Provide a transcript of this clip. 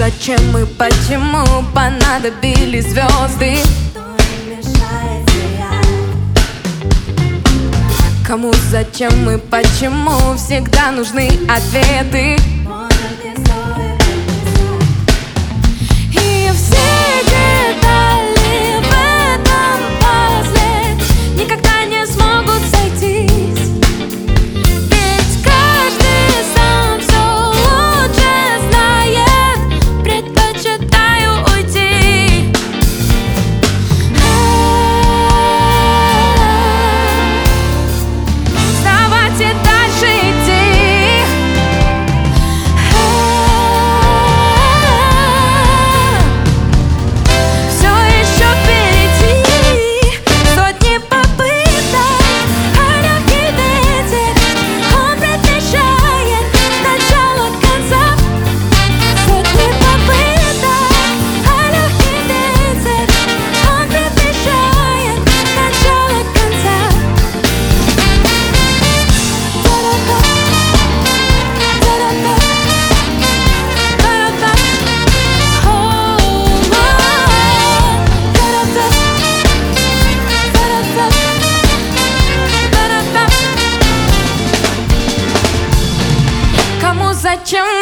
зачем и почему понадобились звезды? Кому, зачем и почему всегда нужны ответы? И все детали в этом пазле никогда не смогут сойтись. Ведь каждый сам все лучше знает, предпочитаю уйти. Вставать и дальше идти. Все еще впереди сотни попыток, а легкий ветер, он предвещает начало конца. Сотни попыток, а легкий ветер, он предвещает начало конца. Кому, зачем